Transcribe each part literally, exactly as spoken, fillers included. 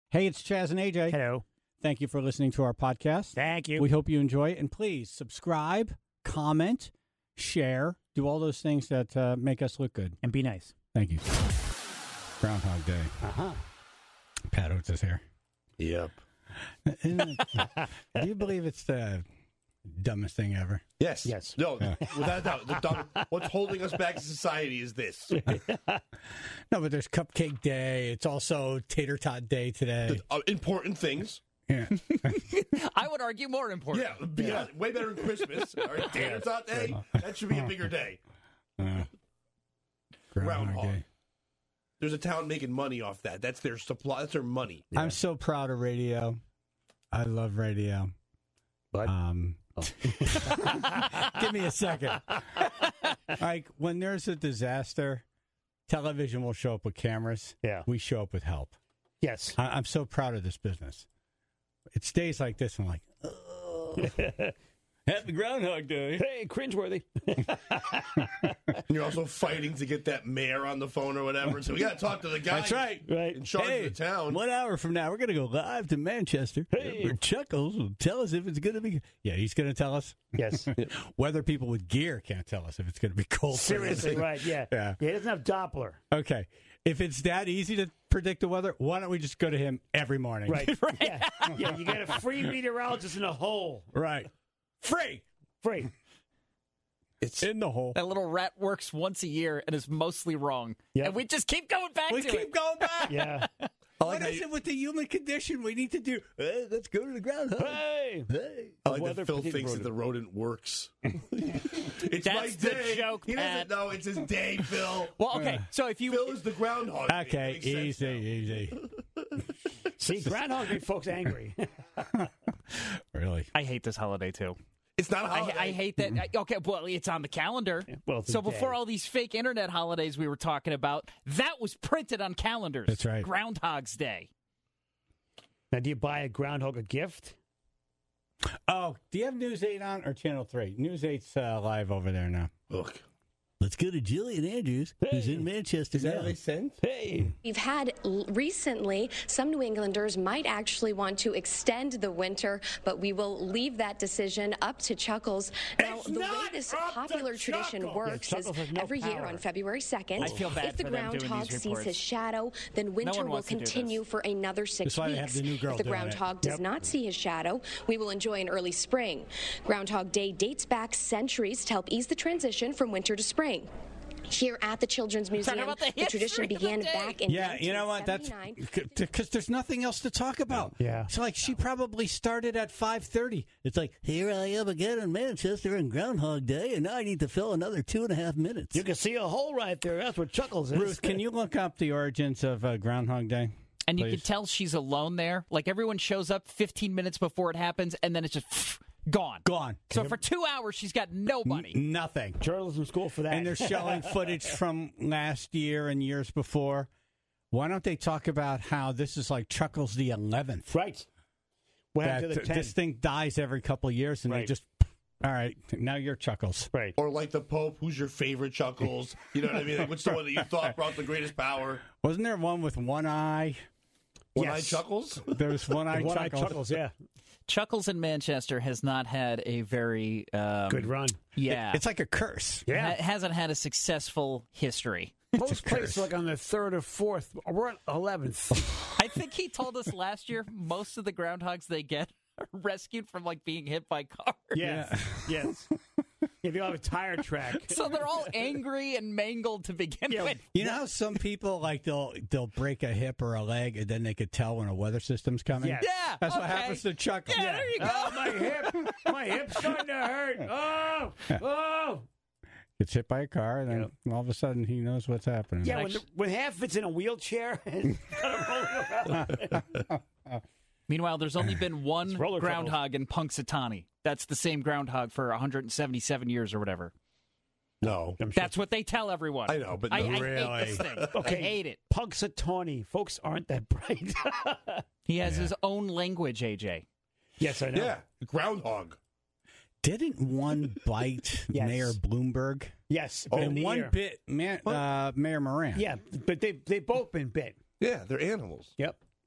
Hey, it's Chaz and A J. Hello. Thank you for listening to our podcast. Thank you. We hope you enjoy it. And please subscribe, comment, share, do all those things that uh, make us look good. And be nice. Thank you. Groundhog Day. Uh-huh. Pat Oates is here. Yep. Isn't it- do you believe it's the dumbest thing ever? Yes. Yes. No, without a doubt. The dumb, what's holding us back as a society is this. No, but there's Cupcake Day. It's also Tater Tot Day today. Uh, important things. Yeah. I would argue more important. Yeah, yeah, way better than Christmas. All right, Tater Tot Day, that should be a bigger day. Uh, Groundhog. Groundhog Day. There's a town making money off that. That's their supply. That's their money. I'm so proud of radio. I love radio. But Um, give me a second. Like when there's a disaster, television will show up with cameras. Yeah. We show up with help. yes. I, I'm so proud of this business. It's days like this, I'm like, oh. Happy Groundhog Day. Hey, cringeworthy. And you're also fighting to get that mayor on the phone or whatever. So we got to talk to the guy. That's right. Right. In charge Hey, of the town. one hour from now, we're going to go live to Manchester. Hey. Where Chuckles will tell us if it's going to be. Yeah, he's going to tell us. Yes. Weather people with gear can't tell us if it's going to be cold. Seriously, right, yeah. Yeah. Yeah, he doesn't have Doppler. Okay. If it's that easy to predict the weather, why don't we just go to him every morning? Right. Yeah. Yeah, you get a free meteorologist in a hole. Right. Free. Free. It's In the hole. That little rat works once a year and is mostly wrong. Yep. And we just keep going back We to keep it. going back. Yeah. I like What how is you- it with the human condition we need to do? Hey, let's go to the groundhog. Hey. Hey. I like Weather that Phil predicting thinks that the rodent works. it's That's my the day. joke, He Pat. doesn't know it's his day, Phil. Well, okay. So if you Phil is the groundhog. Okay, It makes sense easy, now. easy. See, Groundhog made folks angry. Really? I hate this holiday too. It's not a I, holiday. I hate that. I- okay, well, it's on the calendar. well, it's a so before day. all these fake internet holidays we were talking about, that was printed on calendars. That's right. Groundhog's Day. Now, do you buy a groundhog a gift? Oh, do you have News eight on or Channel three? News eight's uh, live over there now. Look. Let's go to Jillian Andrews, who's Hey. in Manchester Is that now. what they sent? Hey. We've had l- recently, some New Englanders might actually want to extend the winter, but we will leave that decision up to Chuckles. Now, It's the way not this up to popular tradition Chuckles. works Yeah, is Chuckles has no every year power. on February second, I feel bad if the for them doing groundhog these sees reports. his shadow, then winter one will wants to do this. continue for another six That's why they weeks. have the new girl if the doing it. groundhog does Yep. not see his shadow, we will enjoy an early spring. Groundhog Day dates back centuries to help ease the transition from winter to spring. Here at the Children's Museum, about the the tradition history of the began day. back in Yeah, you know what? That's nineteen seventy-nine. because there's nothing else to talk about. Yeah. It's like she probably started at five thirty. It's like, here I am again in Manchester on Groundhog Day, and now I need to fill another two and a half minutes. You can see a hole right there. That's what Chuckles is. Ruth, can you look up the origins of uh, Groundhog Day? And you Please. can tell she's alone there. Like everyone shows up fifteen minutes before it happens, and then it's just gone. Gone. So for two hours, she's got nobody. N- nothing. Journalism school for that. And they're showing footage from last year and years before. Why don't they talk about how this is like Chuckles the eleventh? Right. What That happened to the th- ten? this thing dies every couple of years, and they Right. just, all right, now you're Chuckles. Right. Or like the Pope, who's your favorite Chuckles? You know what I mean? Like, which the one that you thought brought the greatest power? Wasn't there one with one eye? One-eyed Yes. Chuckles? There was one eye One-eyed Chuckles. Chuckles, yeah. Chuckles in Manchester has not had a very um, Good run. Yeah, It's like a curse. Yeah. ha- hasn't had a successful history. Most places like on the third or fourth. We're on eleventh. I think he told us last year most of the groundhogs they get are rescued from like being hit by cars. Yes. Yes. If you have a tire track. So they're all angry and mangled to begin Yeah. with. You know how some people like they'll they'll break a hip or a leg and then they could tell when a weather system's coming. Yes. Yeah, That's what okay. happens to Chuckles. Yeah, there you go. Oh, my hip. My hip's starting to hurt. Oh. Oh. Gets hit by a car, and then all of a sudden he knows what's happening. Yeah, when, the, when half of it's in a wheelchair and gotta roll around. Meanwhile, there's only been one roller groundhog in Punxsutawney. That's the same groundhog for one hundred seventy-seven years or whatever. No. I'm sure. That's what they tell everyone. I know, but I, no. I Really? hate this thing. Okay. I hate it. Punxsutawney. Folks aren't that bright. He has his own language, A J. Yes, I know. Yeah. Groundhog. Didn't one bite Yes. Mayor Bloomberg? Yes. Oh, bit in And the one ear. bit man, uh, Mayor Moran. Yeah, but they they both been bit. Yeah, they're animals. Yep.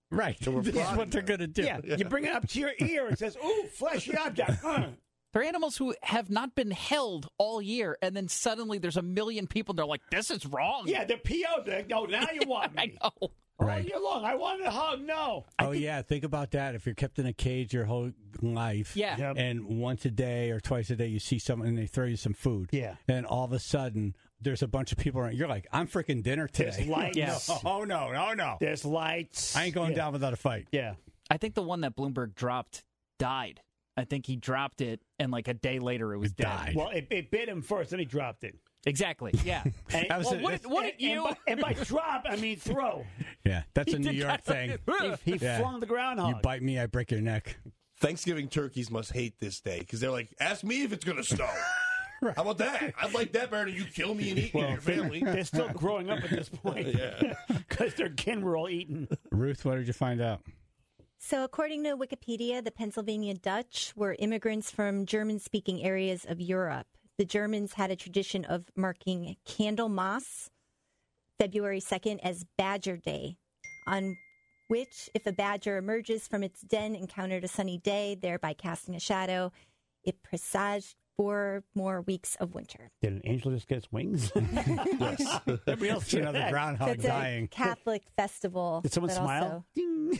Right. So we're This is what prodding they're them. going to do. Yeah, you bring it up to your ear and says, "Ooh, fleshy object." Uh. They're animals who have not been held all year, and then suddenly there's a million people, and they're like, this is wrong. Yeah, they're P O'd. They're like, no, now you want me. I know. Right. All year long, I wanted a hug. No. Oh, yeah. Think about that. If you're kept in a cage your whole life, Yeah. Yep. and once a day or twice a day you see someone and they throw you some food, Yeah. and all of a sudden there's a bunch of people around. You're like, I'm freaking dinner today. There's lights. Yes. Oh, no, no, no. There's lights. I ain't going yeah. down without a fight. Yeah. I think the one that Bloomberg dropped died. I think he dropped it, and like a day later, it was It dead. died. Well, it, it bit him first, then he dropped it. Exactly. Yeah. And, That was well, it. what, That's- what and, did you? And by, and by drop, I mean throw. Yeah, that's a New did York that. thing. He Yeah. flung the groundhog. You bite me, I break your neck. Thanksgiving turkeys must hate this day because they're like, ask me if it's going to snow. How about that? I'd like that better than you kill me and eat me and your family. They're still growing up at this point. Yeah. Because their kin were all eaten. Ruth, what did you find out? So, according to Wikipedia, the Pennsylvania Dutch were immigrants from German-speaking areas of Europe. The Germans had a tradition of marking Candlemas, February second, as Badger Day, on which, if a badger emerges from its den, encountered a sunny day, thereby casting a shadow, it presaged four more weeks of winter. Did an angel just get its wings? Yes. Everybody else It's another that. groundhog It's dying. a Catholic festival. Did someone that smile? also- Ding.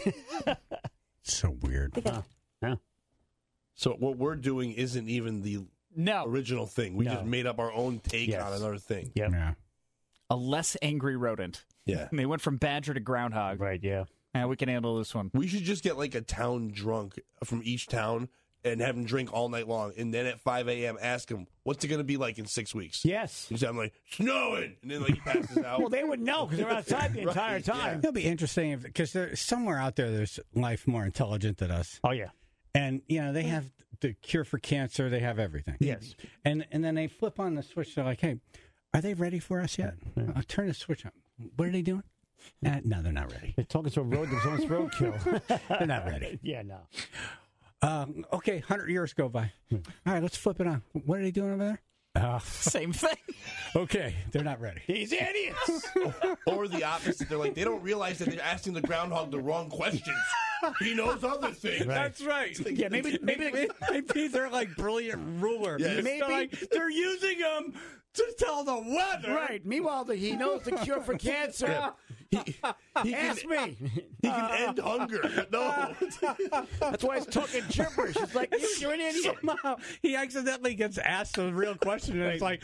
So weird. Because- Yeah. So what we're doing isn't even the No. original thing. We No. just made up our own take Yes. on another thing. Yep. Yeah. A less angry rodent. Yeah. And they went from badger to groundhog. Right, yeah. Yeah, we can handle this one. We should just get like a town drunk from each town and have him drink all night long. And then at five a.m. ask him, what's it going to be like in six weeks? Yes. And I'm like, snowing. And then like he passes out. Well, they would know because they're outside the Right, entire yeah. time. It'll be interesting because there's somewhere out there there's life more intelligent than us. Oh, yeah. And, you know, they have the cure for cancer. They have everything. Yes. And and then they flip on the switch. They're like, hey, are they ready for us yet? I'll turn the switch on. What are they doing? Uh, no, they're not ready. They're talking to a road that's almost roadkill. They're not ready. Yeah, no. Um, okay, one hundred years go by. All right, let's flip it on. What are they doing over there? Uh, Same thing. okay, they're not ready. These idiots. Or the opposite. They're like, they don't realize that they're asking the groundhog the wrong questions. He knows other things. That's right. Yeah, maybe maybe Maybe, maybe they're like brilliant ruler. Yeah, They're maybe- like, they're using them to tell the weather. right. Meanwhile, the, he knows the cure for cancer. He, he Ask can, me. he can end hunger. But no. That's why he's talking gibberish. It's like you, you're an idiot. Somehow he accidentally gets asked a real question, and it's like,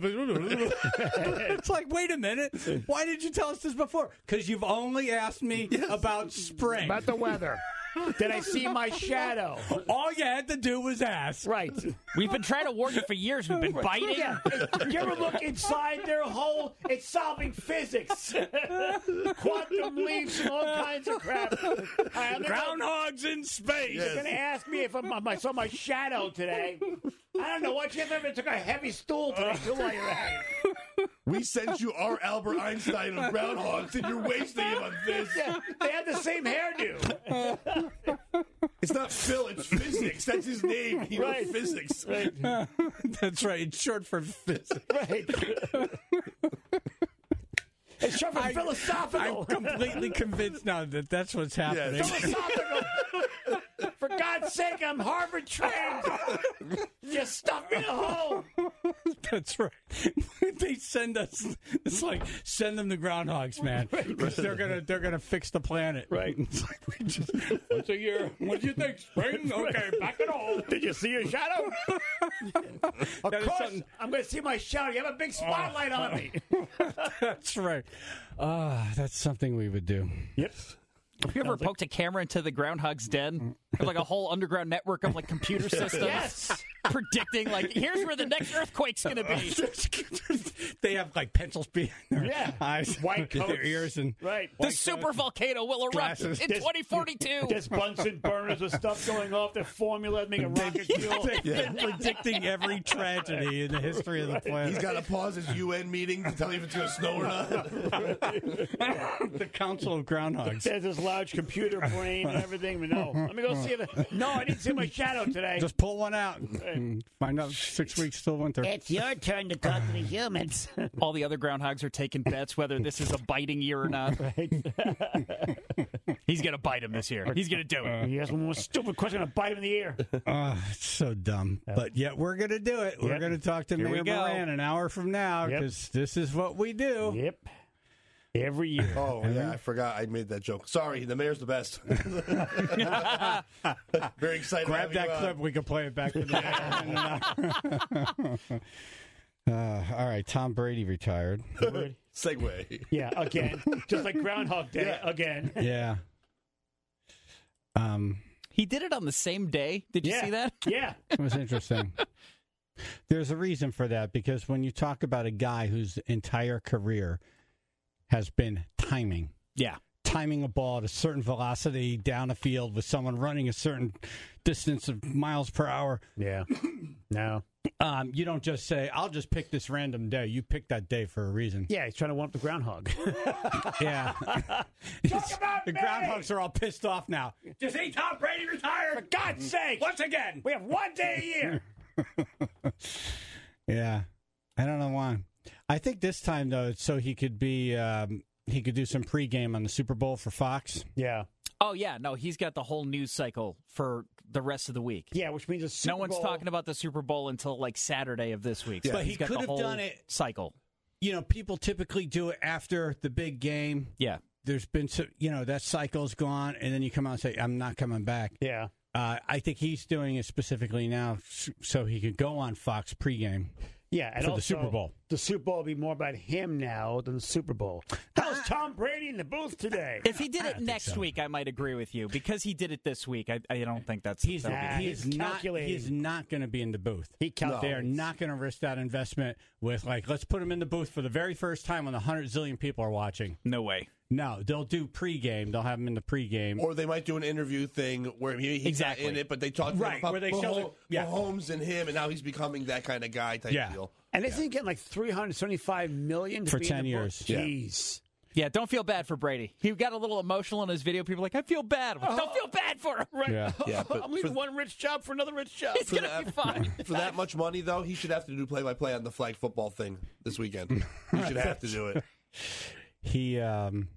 it's like, wait a minute, why did you tell us this before? Because you've only asked me about spring. About the weather. Did I see my shadow? All you had to do was ask. Right. We've been trying to warn you for years. We've been biting. Yeah. You ever look inside their hole? It's solving physics. Quantum leaps and all kinds of crap. I'm Groundhogs in space. You're going to ask me if I'm, I saw my shadow today. I don't know what you ever took a heavy stool today too while you're at it. We sent you our Albert Einstein of groundhogs, and you're wasting him on this. Yeah, they had the same hairdo. It's not Phil, it's physics. That's his name. He knows Right. physics. Right. That's right. It's short for physics. Right. It's short for I- philosophical. I'm completely convinced now that that's what's happening. Yeah. Philosophical. For God's sake, I'm Harvard trained. You stuffed me in a hole. That's right. They send us. It's like send them the groundhogs, man. 'Cause they're gonna they're gonna fix the planet. Right. It's like we just once a year. What do you think? Spring? Okay, back at home. Did you see your shadow? Of That is course, something- I'm going to see my shadow. You have a big spotlight on me. That's right. Ah, that's something we would do. Yep. Have you ever poked a camera into the groundhog's den? There's like a whole underground network of like computer systems Yes. predicting like here's where the next earthquake's going to be. They have like pencils behind their Yeah. eyes, White their coats. ears, and Right. The super volcano will erupt Glasses. in This- twenty forty-two. There's Bunsen burners with stuff going off. Their formula making rocket fuel. they've been predicting every tragedy in the history of the planet. He's got to pause his U N meeting to tell you if it's going to snow or not. The Council of Groundhogs. There's this large computer brain and everything. But no, let me go see it. No, I didn't see my shadow today. Just pull one out and find out six weeks till winter. It's your turn to talk to the humans. All the other groundhogs are taking bets whether this is a biting year or not. Right. He's going to bite him this year. He's going to do it. He asked one more stupid question, I'm going to bite him in the ear. Oh, it's so dumb. But yet we're going to do it. We're Yep. going to talk to Here we Mayor go. Moran an hour from now Yep. because this is what we do. Yep. Every year. Oh, yeah, I forgot I made that joke. Sorry, the mayor's the best. Very excited. to Grab have you that on. clip. We can play it back to the uh, all right, Tom Brady retired. Segue. Yeah, again. Just like Groundhog Day, Yeah. again. Yeah. Um, He did it on the same day. Did you yeah. see that? Yeah. it was interesting. There's a reason for that because when you talk about a guy whose entire career has been timing, Yeah. timing a ball at a certain velocity down a field with someone running a certain distance of miles per hour, Yeah. No. um, you don't just say, I'll just pick this random day. You pick that day for a reason. Yeah, he's trying to one up the groundhog. Yeah. about the me! groundhogs are all pissed off now. Just see Tom Brady retired. For God's sake! Once again. We have one day a year. Yeah. I don't know why. I think this time, though, it's so he could be, um, he could do some pregame on the Super Bowl for Fox. Yeah. Oh, yeah. No, he's got the whole news cycle for the rest of the week. Yeah, which means a Super no one's Bowl. talking about the Super Bowl until like Saturday of this week. So But he he's got could the have whole done it- cycle. You know, people typically do it after the big game. Yeah. There's been, so, you know, that cycle's gone, and then you come out and say, I'm not coming back. Yeah. Uh, I think he's doing it specifically now s- so he could go on Fox pregame. Yeah, and For the also, Super Bowl. The Super Bowl will be more about him now than the Super Bowl. How's Tom Brady in the booth today? If he did I it don't think next so. week, I might agree with you. Because he did it this week, I, I don't think that's. He's that'll be- Nah, he's he's not calculating. he's not going to be in the booth. He calculates. They are not going to risk that investment with like let's put him in the booth for the very first time when a hundred zillion people are watching. No way. No, they'll do pregame. They'll have him in the pregame. Or they might do an interview thing where he, he's Exactly. not in it, but they talk to Right, him about where they show the- Mahomes, yeah. Mahomes and him, and now he's becoming that kind of guy type Yeah. deal. And isn't he getting like three hundred seventy-five million dollars For to be ten in the years. book? Yeah. Jeez. Yeah, don't feel bad for Brady. He got a little emotional in his video. People are like, I feel bad. I'm like, don't feel bad for him. Right. Yeah. Yeah, but I'm leaving for- one rich job for another rich job. It's going to be fine. For that much money, though, he should have to do play-by-play on the flag football thing this weekend. He should have to do it. He, um,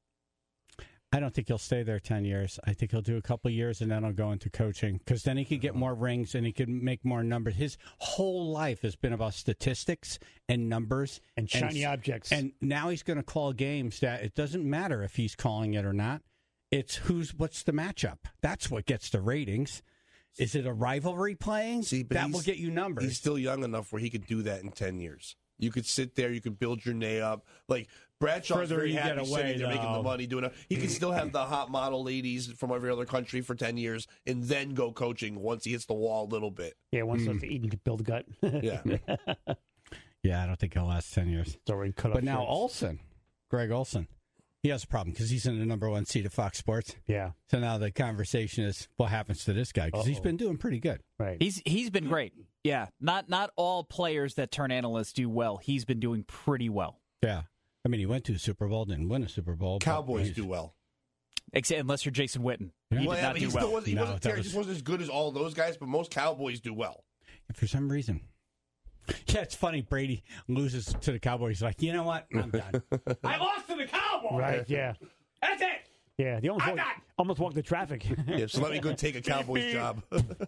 I don't think he'll stay there ten years. I think he'll do a couple of years and then he'll go into coaching because then he could get more rings and he could make more numbers. His whole life has been about statistics and numbers And shiny objects. And now he's going to call games that it doesn't matter if he's calling it or not. It's who's what's the matchup. That's what gets the ratings. Is it a rivalry playing? See, but that will he's- get you numbers. He's still young enough where he could do that in ten years. You could sit there, you could build your name up. Like Bradshaw's Further very you happy get away, sitting there making though. the money doing it. He could still have the hot model ladies from every other country for ten years and then go coaching once he hits the wall a little bit. yeah, once mm. to eat and build a gut. Yeah. yeah, I don't think he'll last ten years. It's already cut off But now shorts. Olsen, Greg Olsen, he has a problem because he's in the number one seat of Fox Sports. Yeah, So now the conversation is what happens to this guy because he's Uh-oh. been doing pretty good. right. He's he's been great. Yeah, not not all players that turn analysts do well. He's been doing pretty well. Yeah. I mean, he went to a Super Bowl, didn't win a Super Bowl. but Cowboys he's- do well. Except unless you're Jason Witten. Yeah. He Well, did yeah, not but do he still well. wasn't, he No, wasn't, that Terry, was- just wasn't as good as all those guys, but most Cowboys do well. For some reason. Yeah, it's funny. Brady loses to the Cowboys. He's like, you know what? I'm done. I lost to the Cowboys. Right, yeah. That's it. Yeah, they almost, I'm walked, done. almost walked the traffic. Yeah, so let me go take a Cowboys job.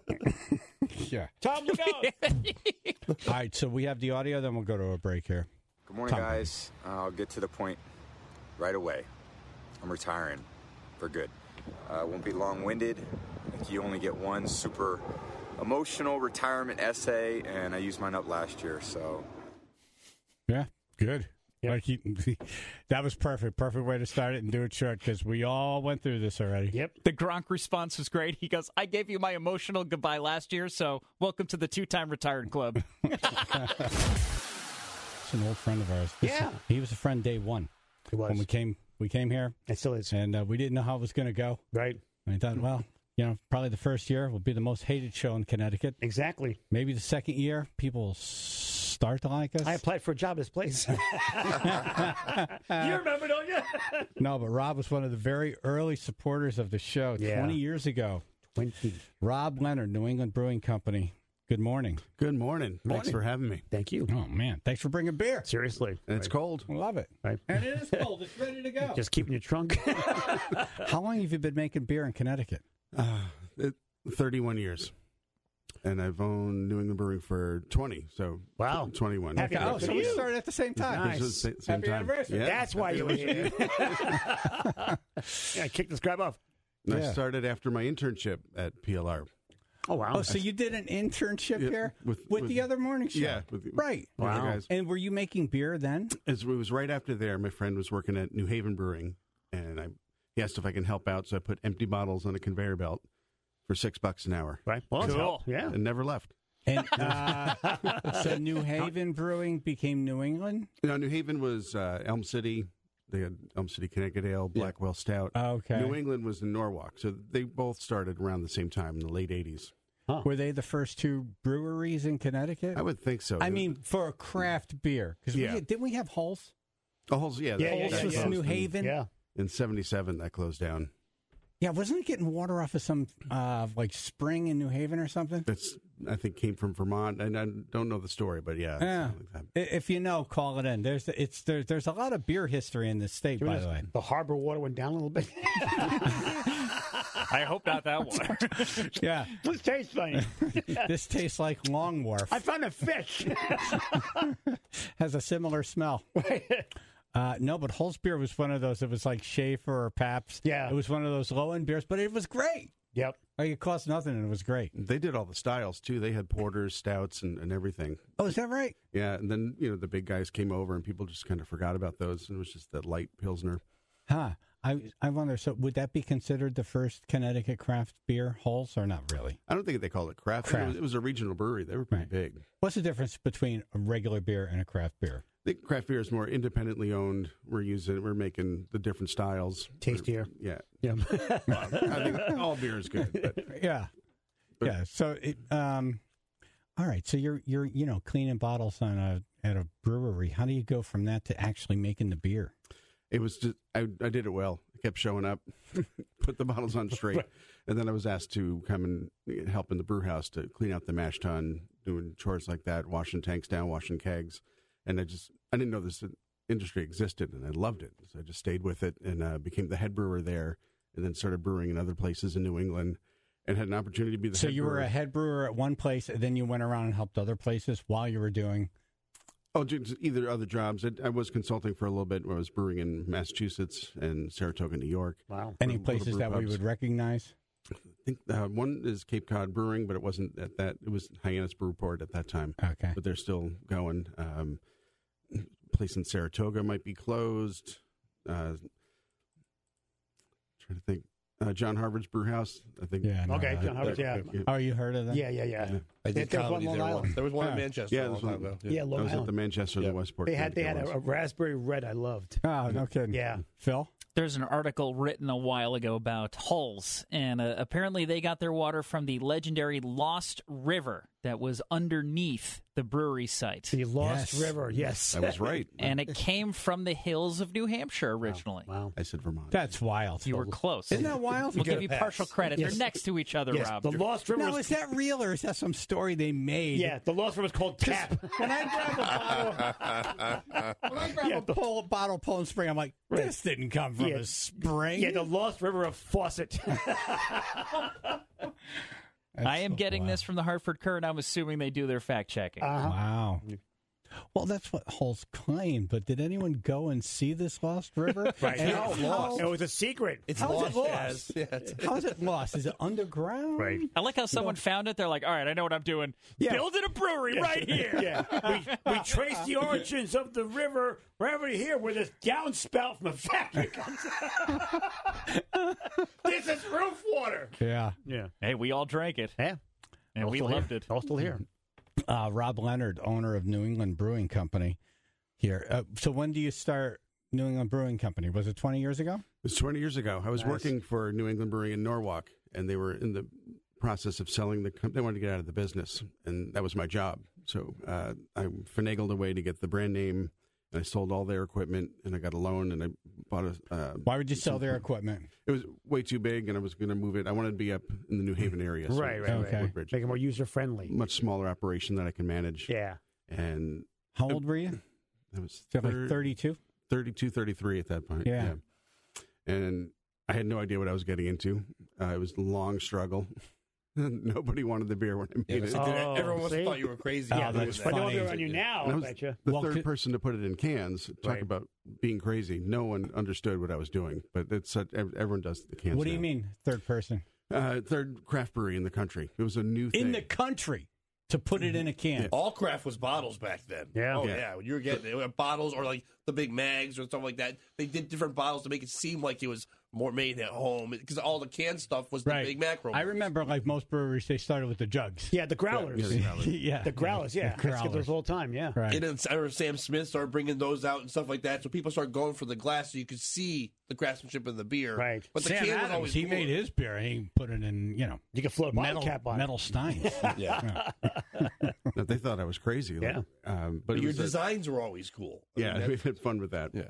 Yeah. Tom, look out. All right, so we have the audio, then we'll go to a break here. Good morning, Tom. guys. Uh, I'll get to the point right away. I'm retiring for good. I uh, won't be long-winded. Like you only get one super emotional retirement essay, and I used mine up last year, so. Yeah, good. Yep. Like he, that was perfect. Perfect way to start it and do it short because we all went through this already. Yep. The Gronk response was great. He goes, I gave you my emotional goodbye last year, so welcome to the two-time retired club. It's an old friend of ours. This- Yeah. He was a friend day one. It was. When we came we came here, It still is. and uh, we didn't know how it was going to go. Right. And I thought, well, you know, probably the first year will be the most hated show in Connecticut. Exactly. Maybe the second year, people will start to like us. I applied for a job at this place. You remember, don't you? No, but Rob was one of the very early supporters of the show Yeah. twenty years ago. twenty. Rob Leonard, New England Brewing Company. Good morning. Good morning. Thanks Morning. for having me. Thank you. Oh, man. Thanks for bringing beer. Seriously. And it's cold. I love it. Right. And it is cold. It's ready to go. Just keep in your trunk. How long have you been making beer in Connecticut? Uh, it, thirty-one years. And I've owned New England Brewing for twenty. So Wow. twenty-one. Happy Oh, birthday so to we you. started at the same time. Nice. It was the same Happy time. anniversary. Yeah. That's why you were here. Yeah, kick this crap off. And Yeah. I started after my internship at P L R. Oh, wow. Oh, so you did an internship Yeah, here with- with, with- the other morning show? Yeah. With, Right. with the Wow. guys. And were you making beer then? As it was right after there, my friend was working at New Haven Brewing, and I he asked if I can help out, so I put empty bottles on a conveyor belt for six bucks an hour, Right. Well, that's Cool. help. Yeah. and never left. And uh, so New Haven Brewing became New England? You know, New Haven was uh, Elm City. They had Elm City Connecticut Ale, Blackwell Stout. Okay. New England was in Norwalk, so they both started around the same time in the late eighties. Were they the first two breweries in Connecticut? I would think so. I mean, for a craft beer. Because Yeah. we, didn't we have Hulse? oh, Hulse, yeah, Yeah, that- yeah, Hulse that yeah, was yeah. closed New in- Haven? Yeah. In seventy-seven, that closed down. Yeah, wasn't it getting water off of some uh, like spring in New Haven or something? That's I think came from Vermont, and I don't know the story, but yeah, Yeah. something like that. I- If you know, call it in. There's it's there, there's a lot of beer history in this state, by the way. The harbor water went down a little bit. I hope not that water. Yeah, This tastes funny. this tastes like Long Wharf. I found a fish. Has a similar smell. Uh, no, but Hulse beer was one of those. It was like Schaefer or Pabst. Yeah. It was one of those low end beers, but it was great. Yep. Like it cost nothing and it was great. They did all the styles too. They had porters, stouts, and, and everything. Oh, is that right? Yeah, and then you know the big guys came over, and people just kind of forgot about those, and it was just that light pilsner. Huh. I I wonder. So would that be considered the first Connecticut craft beer, Hulse, or not really? I don't think they called it craft. Craft. It, was, it was a regional brewery. They were pretty Right. big. What's the difference between a regular beer and a craft beer? I think craft beer is more independently owned. We're using, we're making the different styles. Tastier. Yeah, Yeah. I think all beer is good. But Yeah. But- yeah. So, it, um, all right. So you're you're you know cleaning bottles on a at a brewery. How do you go from that to actually making the beer? it was just I, I did it well. I kept showing up, put the bottles on straight, and then I was asked to come and help in the brew house to clean out the mash tun, doing chores like that, washing tanks down, washing kegs, and I just I didn't know this industry existed, and I loved it. So I just stayed with it and uh, became the head brewer there, and then started brewing in other places in New England, and had an opportunity to be the So head you brewer. were a head brewer at one place, and then you went around and helped other places while you were doing. Oh, just either other jobs. I, I was consulting for a little bit. Where I was brewing in Massachusetts and Saratoga, New York. Wow. Any Little places brew that we pubs. would recognize? I think uh, one is Cape Cod Brewing, but it wasn't at that. It was Hyannis Brewport at that time. Okay. But they're still going. Um, place in Saratoga might be closed. Uh, trying to think. Uh, John Harvard's Brew House, I think. Yeah. no, Okay, that- John Harvard's, yeah. Oh, you heard of that? Yeah, yeah, yeah. Yeah. I did There was one comedy Long there. Island. once. There was one Yeah. in Manchester Yeah, a long there's time one- ago. Yeah, I Long was at the Island. Manchester Yeah. and Westport. They had they had Guild. a, a raspberry red I loved. Oh, no kidding. Yeah. Phil? There's an article written a while ago about Hulse, and uh, apparently they got their water from the legendary Lost River that was underneath the brewery site. The Lost Yes. River, yes. I was right. And it came from the hills of New Hampshire originally. Wow. I said Vermont. That's wild. You were close. Isn't that wild? We'll get give a you pass. partial credit. Yes. They're next to each other, Yes, Rob. the Lost River Now, was, is that real or is that some story they made? yeah, the Lost River was called Tap. When I grab a bottle, when I grab Yeah, a the- pull, bottle of Poland Spring, I'm like, this didn't come from Yeah. a spring. Yeah, the Lost River of Fawcett. I am getting this from the Hartford Courant. I'm assuming they do their fact checking. Uh-huh. Wow. Well, that's what Hulse claimed, but did anyone go and see this Lost River? Right. And No, how, it was a secret. It's How is lost it lost? as. Yeah, it's- how is it lost? Is it underground? Right. I like how someone found it. They're like, all right, I know what I'm doing. Yeah. Building a brewery right here. Yeah, we, we traced the origins of the river right over here where this downspout from a factory comes out. This is roof water. Yeah. Yeah. Hey, we all drank it, Yeah. and All we still loved here. it. All still here. Uh, Rob Leonard, owner of New England Brewing Company here. Uh, so when do you start New England Brewing Company? Was it twenty years ago? It was twenty years ago. I was Nice. working for New England Brewing in Norwalk, and they were in the process of selling the company. They wanted to get out of the business, and that was my job. So uh, I finagled a way to get the brand name, and I sold all their equipment, and I got a loan, and I bought a. Uh, Why would you sell some- their equipment? It was way too big, and I was going to move it. I wanted to be up in the New Haven area. so Right, it right, was right. Woodbridge. Make it more user friendly. Much smaller operation that I can manage. Yeah. And How old were you? I was So like thir- thirty-two? thirty-two, thirty-three at that point. Yeah. And I had no idea what I was getting into. Uh, it was a long struggle. Nobody wanted the beer when I Yeah, made but it. so did- Oh, everyone must have see? thought you were crazy. Oh, for doing that's that. But they'll funny. do it on you now, And I I was bet you. the Well, third could- person to put it in cans. Talk Right. about being crazy. No one understood what I was doing, but it's such, ev- everyone does the cans. What do you now. mean, third person? Uh, third craft brewery in the country. It was a new thing. In the country to put it in a can. All craft was bottles back then. Yeah. Oh, Yeah. yeah. When you were getting they were bottles or like the big mags or stuff like that. They did different bottles to make it seem like it was more made at home because all the canned stuff was the Right. big macro. I remember, like most breweries, they started with the jugs. Yeah, the growlers. Yeah, the growlers. yeah. The growlers, yeah. The I skip growlers. those all the time, yeah. Right. And then I remember Sam Smith started bringing those out and stuff like that. So people started going for the glass so you could see the craftsmanship of the beer. Right. But the Sam can was Adams, always he cooler. made his beer. He put it in, you know, You can float a bottle metal, cap on it. metal steins. Yeah. No, they thought I was crazy. like, Yeah. um, but But it your was a- designs were always cool. I yeah, mean, we that- had fun with that. yeah.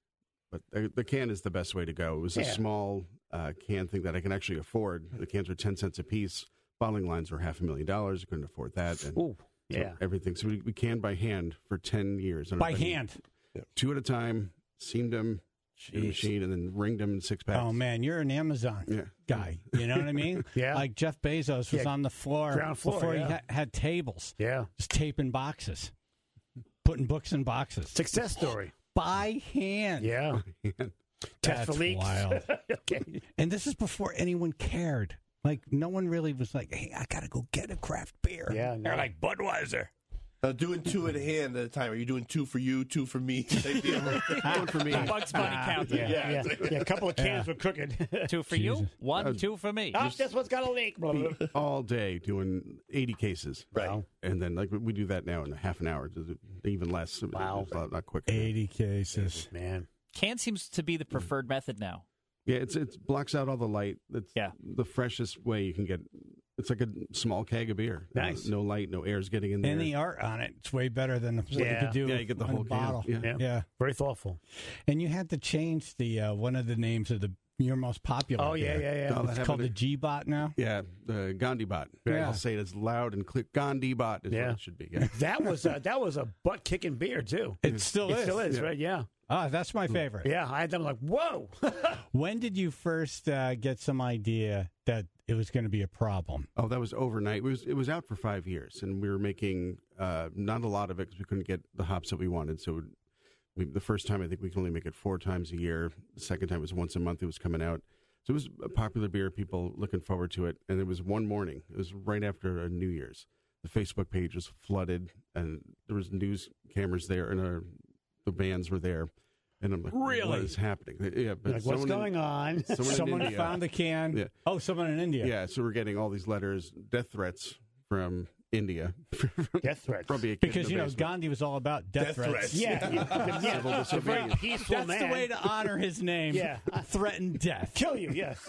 But the, the can is the best way to go. It was a Yeah. small uh, can thing that I can actually afford. The cans were ten cents a piece. Bottling lines were half a million dollars. I couldn't afford that. And Ooh, so yeah. everything. So we, we canned by hand for ten years. And By everybody- hand. Two at a time, seamed them in a machine, and then ringed them in six packs. Oh, man, you're an Amazon Yeah. guy. You know what I mean? Yeah. Like Jeff Bezos was Yeah. on the floor Ground floor, before he yeah. ha- had tables, Yeah. just taping boxes, putting books in boxes. Success story. By hand. Yeah. Test for That's leaks. wild. Okay. And this is before anyone cared. Like, no one really was like, hey, I got to go get a craft beer. Yeah, no. They're like, Budweiser. Now, doing two at a hand at a time. Are you doing two for you, two for me? type deal? One for me. Bugs Bunny counter. Yeah, Yeah, yeah. it's like- Yeah, a couple of cans were cooking. Two for Jesus. you, one, two for me. Oh, this one's got a leak. Blah, blah, blah. all day doing eighty cases. Right. And then like we do that now in a half an hour, even less. Wow. It's not, not quick. eighty cases. Man. Can seems to be the preferred method now. Yeah, it's it blocks out all the light. It's Yeah. the freshest way you can get. It's like a small keg of beer. Nice. No, no light, no air's getting in there. And the art on it, it's way better than what you Yeah. could do Yeah, you get the on a whole can. bottle. Yeah. Yeah. Yeah. Very thoughtful. And you had to change the uh, one of the names of the your most popular. Oh, yeah, beer. yeah, yeah. Oh, that It's happened called to- the G Bot now. Yeah, the Gandhi bot. Yeah. I'll say it as loud and clear. Gandhi bot is Yeah. what it should be. Yeah. That was uh, that was a butt kicking beer too. It still It is. still is, Yeah. right? Yeah, Ah, that's my favorite. yeah. I had them like, whoa. When did you first uh, get some idea that it was going to be a problem? Oh, that was overnight. It was it was out for five years, and we were making uh, not a lot of it because we couldn't get the hops that we wanted. So we, the first time, I think we could only make it four times a year. The second time was once a month. It was coming out. So it was a popular beer. People looking forward to it. And it was one morning. It was right after uh, New Year's. The Facebook page was flooded, and there was news cameras there, and our, the bands were there. And I'm like, Really? what is happening? Yeah, but Like, what's someone in- going on? Someone, in Someone India- found a can. Yeah. Oh, someone in India. Yeah, so we're getting all these letters, death threats from India. Death threats. Probably a kid Because, in the you know, basement. Gandhi was all about death, Death threats. threats. Yeah, yeah. yeah. Civil It's a very disobedience. peaceful That's man. the way to honor his name. Yeah. Threaten death. Kill you. Yes.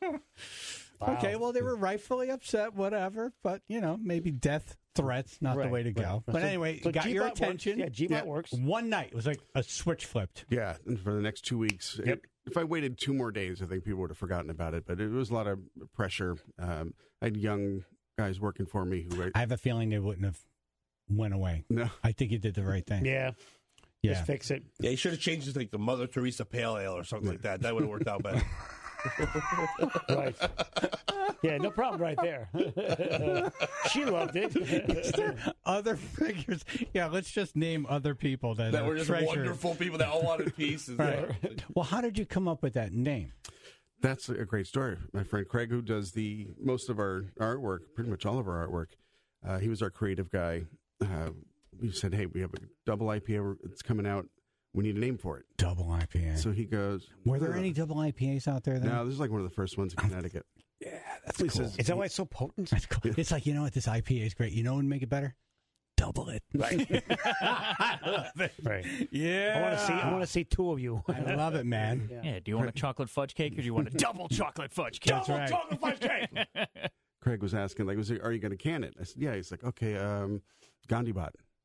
Wow. Okay, well, they were rightfully upset, whatever. But, you know, maybe death threats, not the Right, way to go. right. But So- anyway, so it got G-Bot your works. attention. Yeah, G-Bot Yeah. works. One night, it was like a switch flipped. Yeah, and for the next two weeks. Yep. If I waited two more days, I think people would have forgotten about it. But it was a lot of pressure. Um, I had young guys working for me who were. I have a feeling they wouldn't have went away. No. I think you did the right thing. Yeah. Yeah. Just fix it. Yeah, you should have changed it to like the Mother Teresa Pale Ale or something like that. That would have worked out better. Right. Yeah, no problem right there. She loved it. Other figures. Yeah, let's just name other people that, that are were just treasured. wonderful people that all wanted peace. And Right. Well, how did you come up with that name? That's a great story. My friend Craig, who does the most of our artwork, pretty much all of our artwork, uh, he was our creative guy. Uh, we said, hey, we have a double I P A that's coming out. We need a name for it. Double I P A. So he goes, Were there any double I P As out there then? No, this is like one of the first ones in Connecticut. Yeah, that's He cool. says- Is that why it's so potent? That's cool. It's like, you know what? This I P A is great. You know what would make it better? Double it. Right. I love it. Right. Yeah. I want to see. I want to see two of you. I love it, man. Yeah. Do you want a chocolate fudge cake or do you want a double chocolate fudge cake? That's right. chocolate fudge cake. Craig was asking, like, was it, are you going to can it? I said, yeah. He's like, okay, um, Gandhi bot.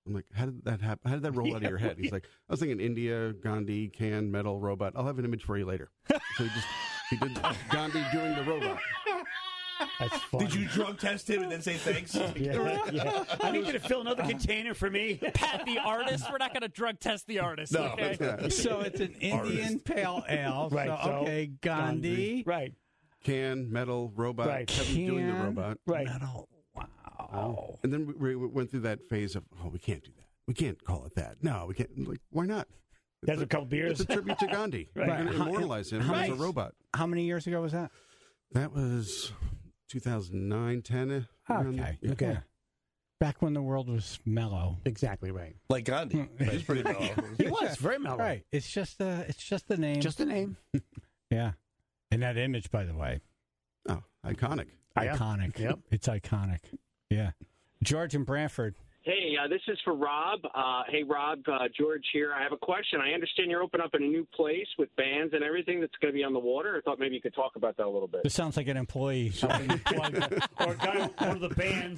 I'm like, how did that happen? How did that roll Yeah, out of your head? He's like, I was thinking India, Gandhi, can, metal, robot. I'll have an image for you later. So he just he did Gandhi doing the robot. That's funny. Did you drug test him and then say thanks? Yeah, yeah. I need you to fill another container for me. Pat the artist. We're not going to drug test the artist. No, okay? that's not. So it's an Indian pale ale. Right, So, so okay, Gandhi. Right. Can, metal, robot. Right. Have him doing the Can, robot. Right. Metal. Wow. And then we we went through that phase of, oh, we can't do that. We can't call it that. No, we can't. Like, why not? That's a couple beers. It's a tribute to Gandhi. Right. We're going to How- immortalize him how as a many- robot. How many years ago was that? That was two thousand nine, ten. around Okay. there. Okay. Yeah. Back when the world was mellow. Exactly right. Like Gandhi. He's pretty mellow. He was very mellow. Right. It's just the it's just the name. Just a name. yeah. And that image, by the way, Oh, iconic. Yeah. iconic. Yep. It's iconic. Yeah. George and Brantford. Hey, uh, this is for Rob. Uh, hey, Rob, uh, George here. I have a question. I understand you're opening up in a new place with bands and everything that's going to be on the water. I thought maybe you could talk about that a little bit. This sounds like an employee. or a guy, one of the bands.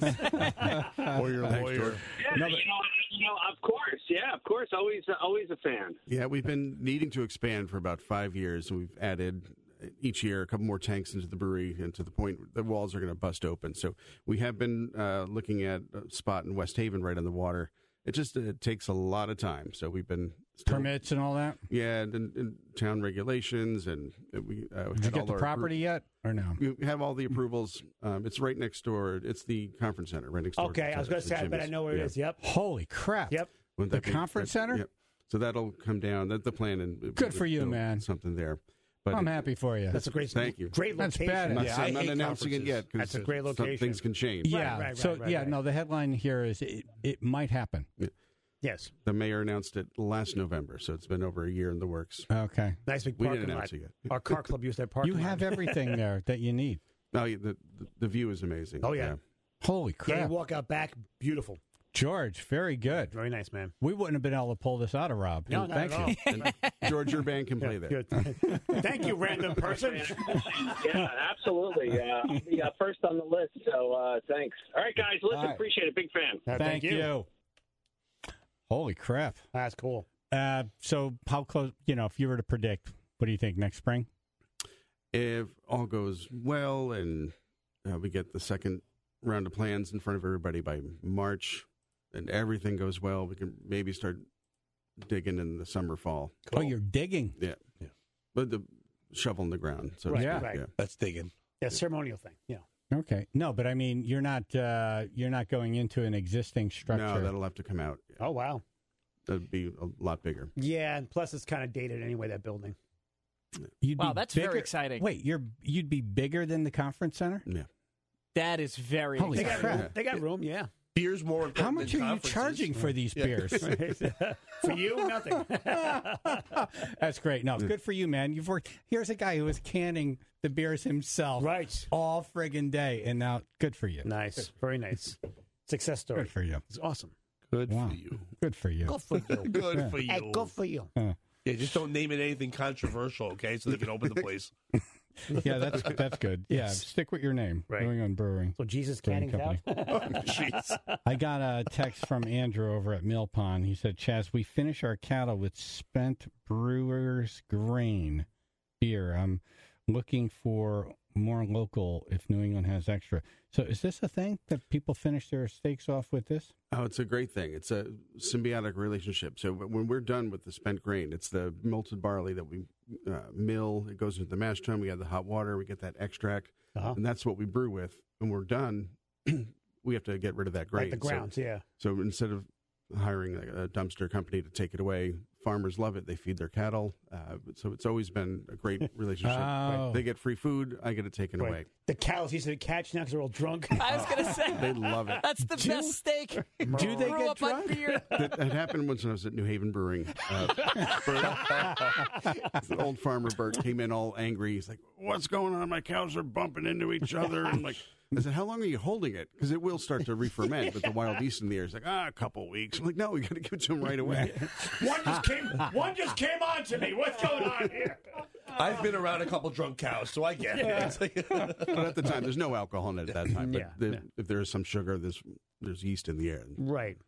Or your Thanks, lawyer. George. Yeah, No, you, but- know, you know, of course. Yeah, of course. Always, uh, always a fan. Yeah, we've been needing to expand for about five years, and we've added each year a couple more tanks into the brewery, and to the point the walls are going to bust open. So we have been uh, looking at a spot in West Haven right on the water. It just it takes a lot of time. So we've been still, Permits and all that. yeah, and, and town regulations, and we uh, Did you had get all the our property yet or no? appro- We have all the approvals. Um, it's right next door. It's the conference center right next door. Okay, I was going to say, I bet I know where it Yeah. is. Yep. Holy crap. Yep. Wouldn't The that be- conference that- center? Yep. So that'll come down. That's the plan. And Good for you, it'll- man. Something there. But I'm happy for you. That's a great Thank you. Great That's location. bad. I'm not, Yeah, I'm I not hate announcing it conferences. yet because That's a great location. things can change. yeah. Right, right, so right, yeah, right. no. The headline here is it, it might happen. Yes. The mayor announced it last November, so it's been over a year in the works. Okay. Nice big We parking didn't lot. announce it yet. Our car club used that parking You lot. have everything there that you need. No, the, the the view is amazing. Oh, yeah. Holy Yeah, you crap. walk out back, beautiful. George, very good. Very nice, man. We wouldn't have been able to pull this out of Rob. No, not Thank at you. all. And George, your band can play there. Good. Thank you, random person. Yeah, absolutely. Uh, I'll be uh, first on the list, so uh, thanks. All right, guys, listen, All right. appreciate it. Big fan. Uh, Thank, you. Holy crap. That's cool. Uh, so how close, you know, if you were to predict, what do you think, next spring? If all goes well and uh, we get the second round of plans in front of everybody by March and everything goes well, we can maybe start digging in the summer, fall. Oh, you're digging. Yeah. Yeah. But the shovel in the ground. So to Right, speak, right. yeah. That's digging. Yeah, ceremonial thing. Yeah. Okay. No, but I mean, you're not uh, you're not going into an existing structure. No, that'll have to come out. Oh, wow. That'd be a lot bigger. Yeah, and plus it's kind of dated anyway, that building. You'd Wow, be that's bigger- very exciting. Wait, you're you'd be bigger than the conference center? Yeah. That is very Holy They exciting. got, crap. room. They got room, yeah. Beer's more important How much than are you conferences. charging for these Yeah. beers? For you, nothing. That's great. No, good for you, man. You've worked. Here's a guy who was canning the beers himself, Right. all friggin' day, and now good for you. Nice. Very nice. Success story. Good for you. It's awesome. Good Wow. for you. Good for you. Good for you. Good Yeah. for you. Hey, good for you. Yeah, just don't name it anything controversial, okay? So they can open the place. Yeah, that's that's good. Yeah, Yes. stick with your name. Right. New England Brewing. So Jesus Brewing canning's out. Company. Jeez. I got a text from Andrew over at Mill Pond. He said, Chaz, we finish our cattle with spent brewer's grain beer. I'm looking for more local if New England has extra. So is this a thing that people finish their steaks off with this? Oh, it's a great thing. It's a symbiotic relationship. So when we're done with the spent grain, it's the malted barley that we uh, mill. It goes into the mash tun. We add the hot water. We get that extract, Uh-huh. and that's what we brew with. When we're done, we have to get rid of that grain. Like the grounds, so, yeah. so instead of hiring a, a dumpster company to take it away, farmers love it. They feed their cattle. Uh, so it's always been a great relationship. Oh. They get free food. I get it taken Right. away. The cows used to catch now because they're all drunk. I was going to say. They love it. That's the Do- best steak. Do they Grew get up on drunk? beer. That, that happened once when I was at New Haven Brewing. Uh, Bert, the old farmer Bert came in all angry. He's like, "What's going on? My cows are bumping into each other." And I'm like, I said, "How long are you holding it? Because it will start to re-ferment with the wild yeast in the air." He's like, "Ah, a couple weeks." I'm like, "No, we got to give it to him right away." one just came. One just came on to me. What's going on here? I've been around a couple drunk cows, so I get it. It's like- But at the time, there's no alcohol in it at that time. But Yeah, the, yeah. if there is some sugar, there's there's yeast in the air. Right.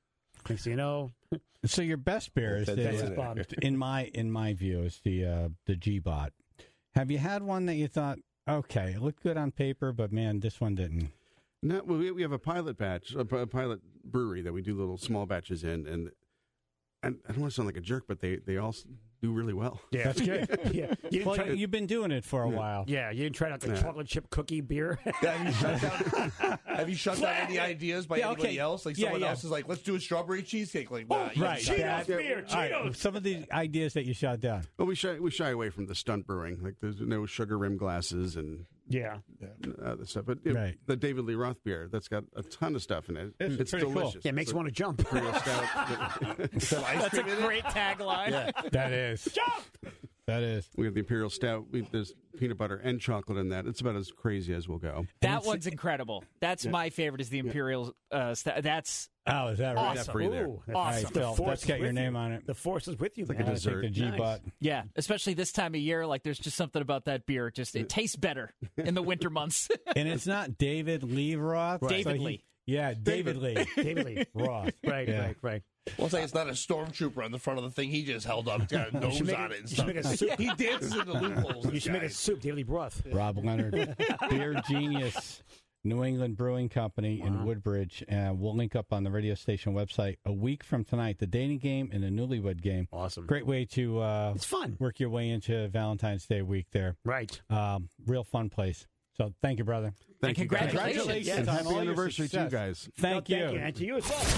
Next thing you know, So your best beer is That's the, his bomb. in my in my view is the uh, the G-Bot. Have you had one that you thought, okay, it looked good on paper, but man, this one didn't? No, well, we we have a pilot batch, a pi- pilot brewery that we do little small batches in, and and I don't want to sound like a jerk, but they they all s- do really well. yeah, That's good. yeah, you didn't Well, try, you've been doing it for a Yeah. while. yeah, you didn't try out the Yeah. chocolate chip cookie beer. Yeah, have you shut down, have you shut down any ideas by Yeah, anybody okay. else? Like Yeah, someone yeah. else is like, let's do a strawberry cheesecake. Like, nah, you right. shut Cheetos down. beer, All right, Cheetos. some of the ideas that you shot down. Well, we shy we shy away from the stunt brewing, like there's no sugar rim glasses and Yeah, other stuff. But it- Right. the David Lee Roth beer, that's got a ton of stuff in it. It's It's pretty cool. delicious. yeah, it makes It's you want to jump. Imperial stout. Some ice That's a cream in it? great tagline. That is. That is. We have the Imperial Stout. We, there's peanut butter and chocolate in that. It's about as crazy as we'll go. That one's incredible. That's my favorite. Is the Imperial? Uh, sta- that's Oh, is that right? That for you there. Ooh, All right, awesome. Phil, The force let's get is your with name you. on it. The force is with you, like man. a I'll take dessert. the G-Bot. yeah. Especially this time of year, like there's just something about that beer. Just it tastes better in the winter months. And it's not David Lee Roth. Right. David he- Lee. Yeah, David, Lee. David Lee. Roth. Right, Yeah. right, right. Well, it's like it's not a stormtrooper on the front of the thing he just held up. It's got a nose should make on it- it and you should stuff. make a soup. He dances in the loopholes. You this should make a guy. soup, Daily Broth. Rob Leonard, Beer Genius, New England Brewing Company in Woodbridge. And we'll link up on the radio station website a week from tonight. The dating game and the newlywed game. Awesome. Great way to uh, It's fun. work your way into Valentine's Day week there. Right. Um, real fun place. So thank you, brother. Thank you, guys. Congratulations. And on happy all your anniversary to you success. guys. Thank No, you. Thank you. And to you as well.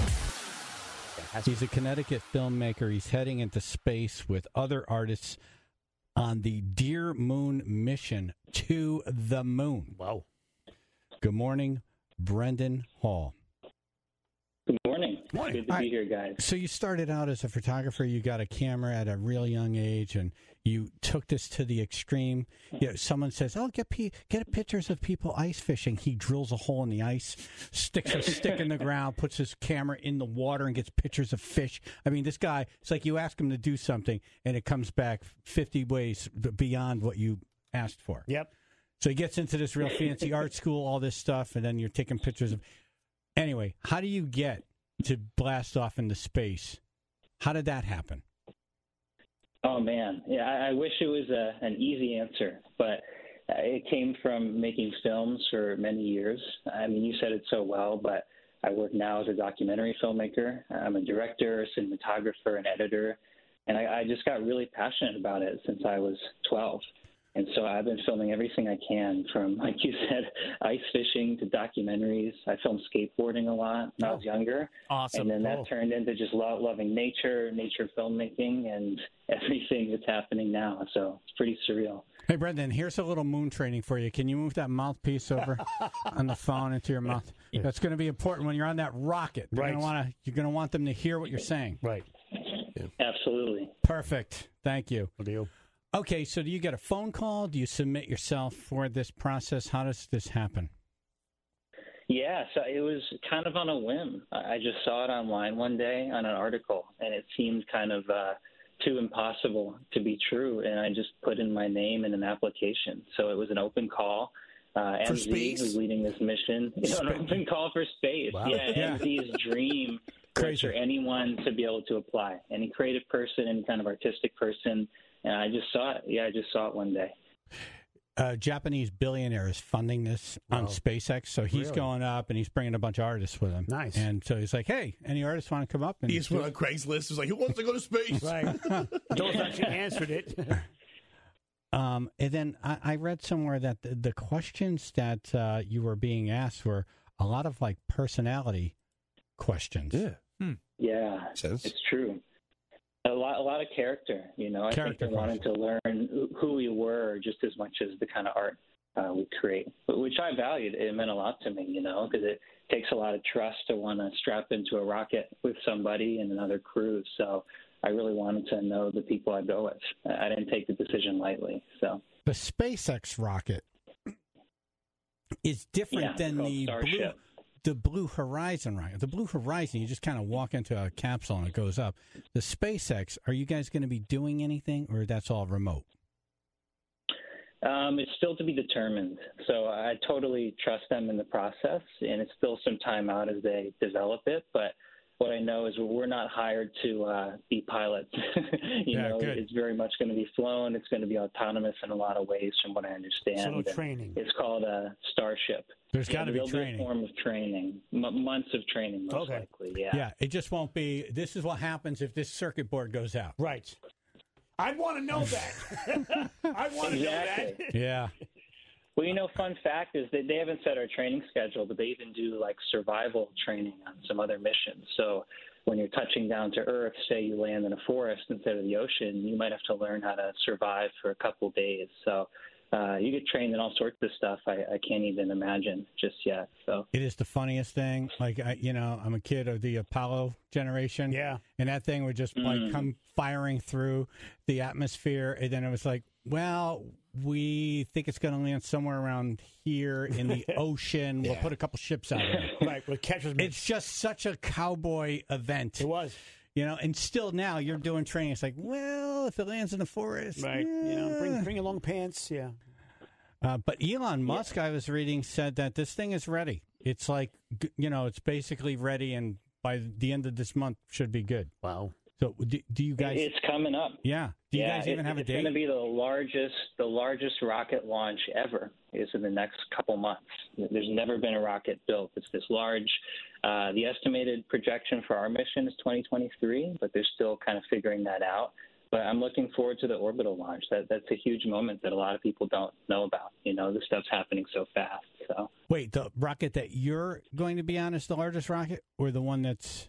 He's a Connecticut filmmaker. He's heading into space with other artists on the Dear Moon mission to the moon. Wow. Good morning, Brendan Hall. Good morning. Morning. Good to All be right. here, guys. So you started out as a photographer. You got a camera at a real young age, and you took this to the extreme. You know, someone says, "Oh, get pe- get pictures of people ice fishing." He drills a hole in the ice, sticks a stick in the ground, puts his camera in the water, and gets pictures of fish. I mean, this guy. It's like you ask him to do something, and it comes back fifty ways b- beyond what you asked for. Yep. So he gets into this real fancy art school, all this stuff, and then you're taking pictures of. Anyway, how do you get to blast off into space? How did that happen? Oh man, yeah. I, I wish it was a, an easy answer, but uh, it came from making films for many years. I mean, you said it so well, but I work now as a documentary filmmaker. I'm a director, cinematographer, and editor, and I, I just got really passionate about it since I was twelve. And so I've been filming everything I can, from, like you said, ice fishing to documentaries. I filmed skateboarding a lot when I was younger. Awesome. And then that Oh. turned into just lo- loving nature, nature filmmaking, and everything that's happening now. So it's pretty surreal. Hey, Brendan, here's a little moon training for you. Can you move that mouthpiece over on the phone into your mouth? That's going to be important when you're on that rocket. You're Right. going to want to. You're going to want them to hear what you're saying. Right. Absolutely. Perfect. Thank you. Will do. Okay, so do you get a phone call? Do you submit yourself for this process? How does this happen? Yeah, so it was kind of on a whim. I I just saw it online one day on an article, and it seemed kind of uh, too impossible to be true. And I just put in my name in an application. So it was an open call. Uh, For M Z, space? who's leading this mission, you know, an open call for space. Wow. Yeah, Yeah. M Z's dream was Crazy. for anyone to be able to apply, any creative person, any kind of artistic person. And I just saw it. Yeah, I just saw it one day. A Japanese billionaire is funding this on Wow. SpaceX, so he's Really? going up and he's bringing a bunch of artists with him. Nice. And so he's like, "Hey, any artists want to come up?" And He just went on Craigslist. Was like, who wants to go to space? Right. Those actually answered it. Um, and then I, I read somewhere that the, the questions that uh, you were being asked were a lot of like personality questions. Yeah. Yeah, Sense. it's true. A lot, a lot of character. You know, I Character think they wanted to learn who we were just as much as the kind of art uh, we create, which I valued. It meant a lot to me, you know, because it takes a lot of trust to want to strap into a rocket with somebody and another crew. So I really wanted to know the people I'd go with. I didn't take the decision lightly. So The SpaceX rocket is different yeah, it's than called the blue, Starship. the Blue Horizon rocket. The Blue Horizon, you just kind of walk into a capsule and it goes up. The SpaceX, are you guys going to be doing anything, or that's all remote? Um, it's still to be determined. So I totally trust them in the process, and it's still some time out as they develop it. But what I know is we're not hired to uh, be pilots. you Yeah, know, good. it's very much going to be flown. It's going to be autonomous in a lot of ways, from what I understand. So no And training. It's called a Starship. There's Yeah, gotta be there'll training. a form of training, M- months of training, most Okay. likely. Yeah. Yeah, it just won't be. This is what happens if this circuit board goes out. Right. I want to know that. I want to Exactly. know that. Yeah. Well, you know, fun fact is that they haven't set our training schedule, but they even do like survival training on some other missions. So when you're touching down to Earth, say you land in a forest instead of the ocean, you might have to learn how to survive for a couple of days. So uh, you get trained in all sorts of stuff I, I can't even imagine just yet. So It is the funniest thing. Like, I, you know, I'm a kid of the Apollo generation. Yeah. And that thing would just like Mm. come firing through the atmosphere. And then it was like, well, we think it's going to land somewhere around here in the ocean. We'll put a couple ships out there. Right. With catcher's mitt. It's just such a cowboy event. It was. You know, and still now you're doing training. It's like, well, if it lands in the forest. Right. You know, bring, eh. bring your long pants. Yeah. Uh, but Elon Musk, I was reading, said that this thing is ready. It's like, g- you know, it's basically ready, and by the end of this month should be good. Wow. So do, do you guys? it's coming up. Yeah. Do you yeah, guys even it, have a it's date? going to be the largest, the largest rocket launch ever. Is in the next couple months. There's never been a rocket built. It's this large. Uh, the estimated projection for our mission is twenty twenty-three, but they're still kind of figuring that out. But I'm looking forward to the orbital launch. That that's a huge moment that a lot of people don't know about. You know, this stuff's happening so fast. So Wait, the rocket that you're going to be on is the largest rocket, or the one that's?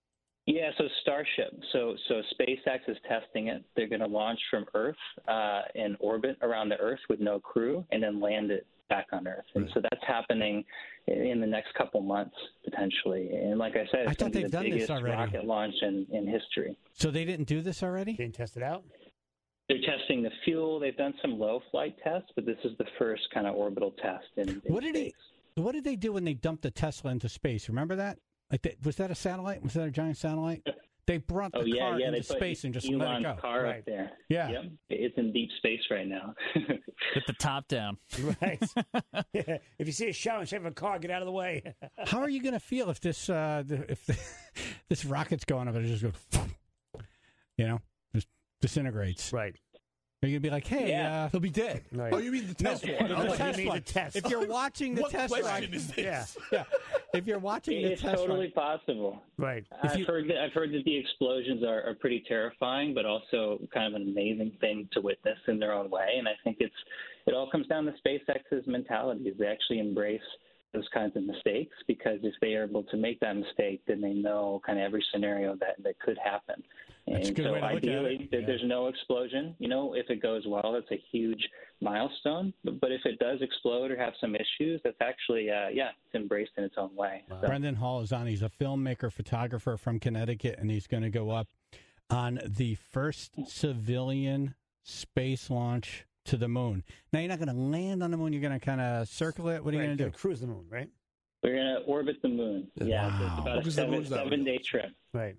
yeah, so Starship. So so SpaceX is testing it. They're going to launch from Earth uh, in orbit around the Earth with no crew, and then land it back on Earth. And so that's happening in the next couple months potentially. And like I said, I it's thought going to be they've the done this biggest already. rocket launch in, in history. So they didn't do this already? Didn't test it out? They're testing the fuel. They've done some low flight tests, but this is the first kind of orbital test in, in What did space. he? What did they do when they dumped the Tesla into space? Remember that? Like, that, was that a satellite? Was that a giant satellite? They brought the Oh yeah, car yeah. into They put space and just Elon's let it go. car Right. up there. Yeah. Yep. It's in deep space right now. With the top down. Right. If you see a shower and shape of a car, get out of the way. How are you going to feel if this uh, the, if the, this rocket's going up and it just goes, you know, just disintegrates? Right. Are you going to be like, hey, Yeah. uh, He'll be dead. Right. Oh, you mean the test no, one? the I'm like, test you mean one. the test. If you're watching the what test question run, is this? Yeah. yeah, if you're watching the It's test totally run, possible. Right. If I've you- heard that, I've heard that the explosions are, are pretty terrifying, but also kind of an amazing thing to witness in their own way. And I think it's it all comes down to SpaceX's mentality. They actually embrace those kinds of mistakes, because if they are able to make that mistake, then they know kind of every scenario that, that could happen. That's a And good so way to look at ideally, it. there- Yeah. there's no explosion. You know, if it goes well, that's a huge milestone. But, but if it does explode or have some issues, that's actually, uh, yeah, it's embraced in its own way. So- Brendan Hall is on. He's a filmmaker, photographer from Connecticut, and he's going to go up on the first civilian space launch to the moon. Now, you're not going to land on the moon. You're going to kind of circle it. What are you Right. going to do? Gonna cruise the moon, right? We're going to orbit the moon. Yeah, so Wow. it's about a Because the seven, moon's not seven day real. trip. Right.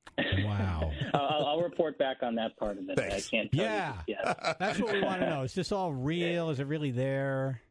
Wow. I'll, I'll report back on that part of it. Thanks. I can't tell Yeah. you just yet. That's what we want to know. Is this all real? Is it really there?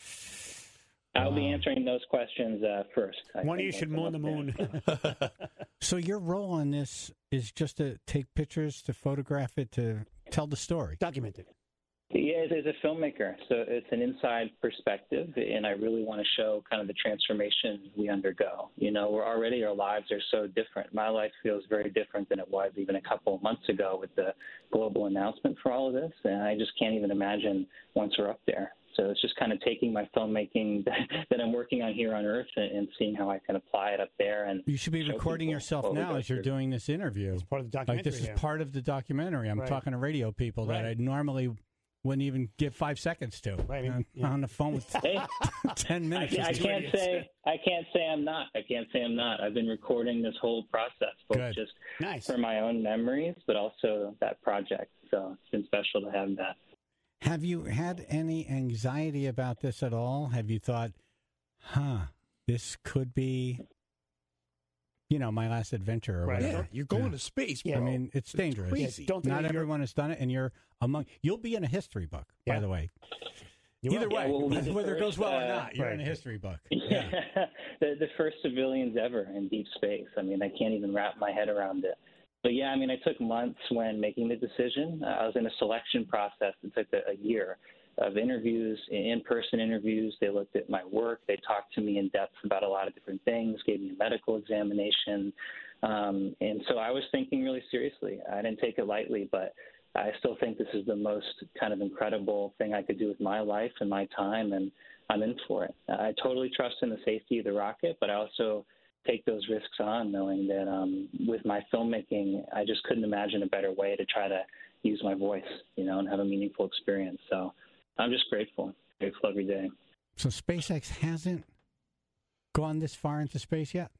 I'll be Wow. answering those questions uh, first. I One of you think, should once I'm moon the up there. moon. So your role on this is just to take pictures, to photograph it, to tell the story. Documented. Yeah, as a filmmaker, so it's an inside perspective, and I really want to show kind of the transformation we undergo. You know, we're already, our lives are so different. My life feels very different than it was even a couple of months ago with the global announcement for all of this, and I just can't even imagine once we're up there. So it's just kind of taking my filmmaking that I'm working on here on Earth and, and seeing how I can apply it up there. And You should be show recording people yourself what we now go as you're through. doing this interview. It's part of the Like documentary. this is yeah. part of the documentary. I'm Right. talking to radio people that Right. I normally wouldn't even give five seconds to. Right, I'm yeah. on the phone with Hey, ten minutes. I, I two can't idiots. say I can't say I'm not. I can't say I'm not. I've been recording this whole process, both Good. just Nice. for my own memories, but also that project. So it's been special to have that. Have you had any anxiety about this at all? Have you thought, huh, this could be, you know, my last adventure or Right. whatever? Yeah, you're going Yeah. to space, Yeah. bro. I mean, it's dangerous. crazy. Yeah, don't think Not you're- everyone has done it, and you're among. You'll be in a history book, by Yeah. the way. You Either will. way, Yeah, we'll be the whether it goes first, well or uh, not, you're in a right. history book. Yeah, the, the first civilians ever in deep space. I mean, I can't even wrap my head around it. But yeah, I mean, I took months when making the decision. Uh, I was in a selection process that took a, a year of interviews, in-person interviews. They looked at my work. They talked to me in depth about a lot of different things, gave me a medical examination. Um, and so I was thinking really seriously. I didn't take it lightly, but I still think this is the most kind of incredible thing I could do with my life and my time, and I'm in for it. I totally trust in the safety of the rocket, but I also take those risks on knowing that um, with my filmmaking, I just couldn't imagine a better way to try to use my voice, you know, and have a meaningful experience. So I'm just grateful, grateful every day. So SpaceX hasn't gone this far into space yet?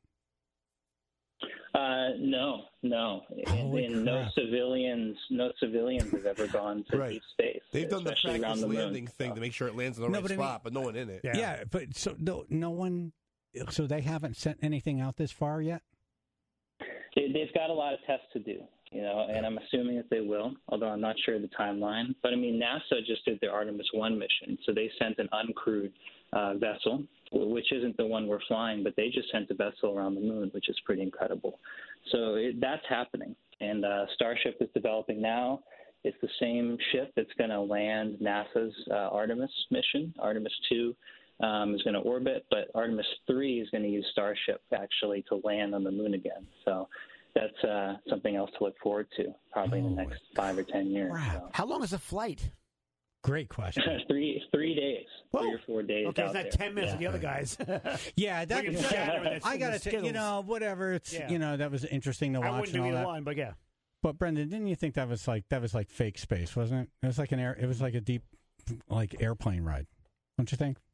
Uh, no, no. Holy and, and no crap. civilians, no civilians have ever gone to Right. deep space. They've done the especially around practice the moon. landing thing So- to make sure it lands in the No, right but I spot, mean- but no one in it. Yeah. Yeah, but so no, no one. So they haven't sent anything out this far yet. They, they've got a lot of tests to do, you know, and I'm assuming that they will, although I'm not sure of the timeline. But I mean, NASA just did their Artemis one mission, so they sent an uncrewed uh, vessel, which isn't the one we're flying, but they just sent a vessel around the moon, which is pretty incredible. So it, that's happening, and uh, Starship is developing now. It's the same ship that's going to land NASA's uh, Artemis mission. Artemis two um, is going to orbit, but Artemis three is going to use Starship actually to land on the moon again. So that's uh, something else to look forward to probably in the next five or ten years. So. How long is the flight? Great question. three three days, Whoa. three or four days. Okay, out it's not there. ten minutes Yeah. with the other guys. Yeah, that. We can chat over that I gotta Skittles. take. You know, whatever. It's Yeah. you know that was interesting to I watch wouldn't and do all either that. one, but yeah. But Brendan, didn't you think that was like that was like fake space, wasn't it? It was like an air. It was like a deep, like airplane ride. Don't you think?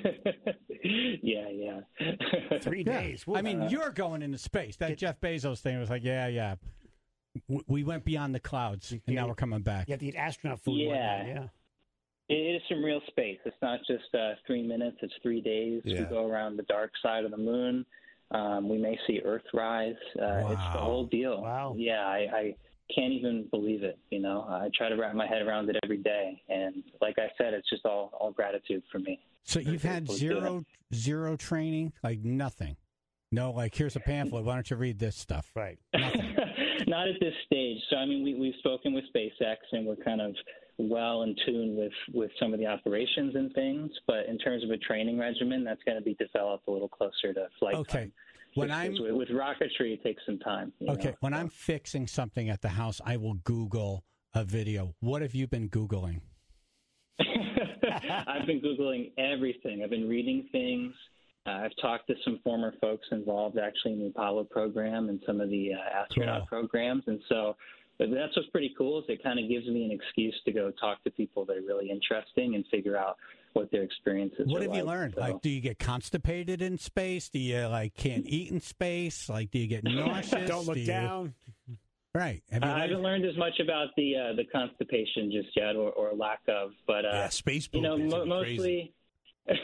yeah, yeah. Three Yeah. days. I mean, you're going into space. That Jeff Bezos thing was like, yeah, yeah. W- We went beyond the clouds, and now we're coming back. You have to eat astronaut food. Yeah. one day, yeah. It is some real space. It's not just uh, three minutes. It's three days. Yeah. We go around the dark side of the moon. Um, we may see Earth rise. Uh, It's the Wow. whole deal. Wow. Yeah, I, I can't even believe it. You know, I try to wrap my head around it every day, and like I said, it's just all all gratitude for me. So you've had grateful to do zero zero training, like nothing. No, like here's a pamphlet. Why don't you read this stuff? Right. Nothing. Not at this stage. So, I mean, we, we've spoken with SpaceX, and we're kind of well in tune with, with some of the operations and things. But in terms of a training regimen, that's going to be developed a little closer to flight Okay. time. When Because I'm with, with rocketry, it takes some time. you okay, know, when so. I'm fixing something at the house, I will Google a video. What have you been Googling? I've been Googling everything. I've been reading things. Uh, I've talked to some former folks involved actually in the Apollo program and some of the uh, astronaut Cool. programs. And so but that's what's pretty cool is it kind of gives me an excuse to go talk to people that are really interesting and figure out what their experiences What are have you like. learned? So- Like, do you get constipated in space? Do you like can't eat in space? Like, do you get nauseous? Don't look Do you- down. Right. Have you I learned- haven't learned as much about the uh, the constipation just yet, or, or lack of, but uh, Yeah, space you poop know, is mo- gonna be crazy. mostly,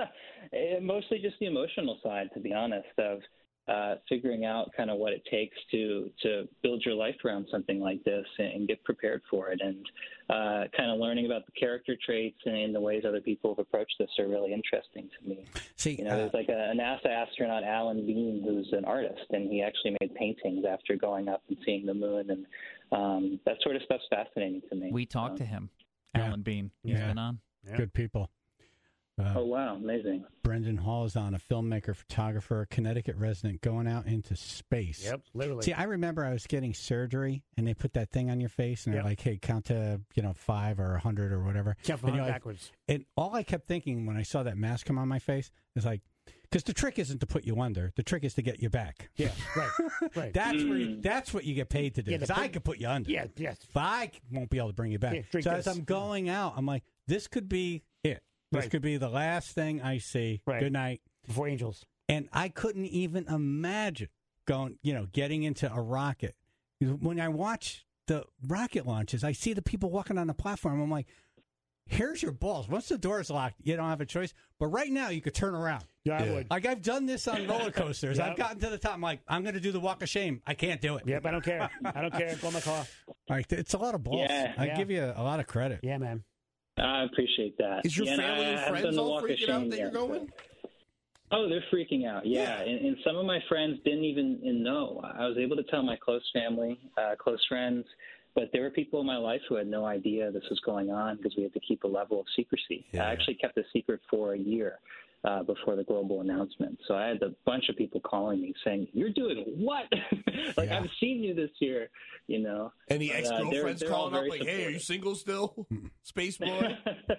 eh, mostly just the emotional side, to be honest, of uh, figuring out kind of what it takes to to build your life around something like this and, and get prepared for it, and uh, kind of learning about the character traits and the ways other people have approached this are really interesting to me. See, You know, uh, there's like a, a NASA astronaut, Alan Bean, who's an artist, and he actually made paintings after going up and seeing the moon, and um, that sort of stuff's fascinating to me. We talked Um, to him, Yeah. Alan Bean. He's Yeah. been on. good people. Uh, Oh, wow, amazing. Brendan Hall is on, a filmmaker, photographer, Connecticut resident, going out into space. Yep, literally. See, I remember I was getting surgery, and they put that thing on your face, and Yep. they're like, "Hey, count to you know five or a hundred or whatever." Count from And you're like- backwards. And all I kept thinking when I saw that mask come on my face is like, because the trick isn't to put you under, the trick is to get you back. Yeah, right, right. That's where you, that's what you get paid to do. Yeah, the 'Cause I put- could put you under. yeah, yes. But I won't be able to bring you back. Yeah, drink so as this. I'm going out, I'm like, this could be it. This Right. could be the last thing I see. Right. Good night. Before angels. And I couldn't even imagine going, you know, getting into a rocket. When I watch the rocket launches, I see the people walking on the platform. I'm like, here's your balls. Once the door's locked, you don't have a choice. But right now, you could turn around. Yeah, I Yeah. would. Like, I've done this on roller coasters. Yep. I've gotten to the top. I'm like, I'm going to do the walk of shame. I can't do it. Yep, I don't care. I don't care. Go in my car. Like, it's a lot of balls. Yeah. I Yeah. give you a lot of credit. Yeah, man. I appreciate that. Is your Yeah, family and I have friends done the all walk of freaking out shame that you're yet, going? but- Oh, they're freaking out. Yeah, Yeah. And, and some of my friends didn't even know. I was able to tell my close family, uh, close friends, but there were people in my life who had no idea this was going on because we had to keep a level of secrecy. Yeah. I actually kept the secret for a year uh, before the global announcement. So I had a bunch of people calling me saying, "You're doing what? like Yeah. I've seen you this year," you know. Any But, uh, ex-girlfriends they're- they're all calling up very like, "Hey, are you supportive. single still, space boy?"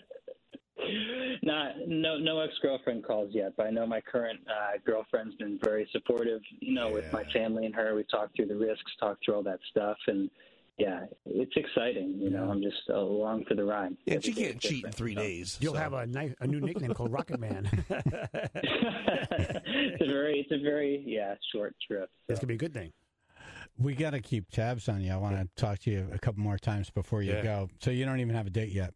Not no no ex girlfriend calls yet, but I know my current uh, girlfriend's been very supportive. You know, with my family and her, we talked through the risks, talked through all that stuff, and yeah, it's exciting. You know, I'm just along for the ride. Yeah, Every she day can't is cheat in different, three so. days. You'll so. have a, ni- a new nickname called Rocket Man. it's a very it's a very yeah short trip. This could be a good thing. We got to keep tabs on you. I want to talk to you a couple more times before you Yeah. go. So you don't even have a date yet.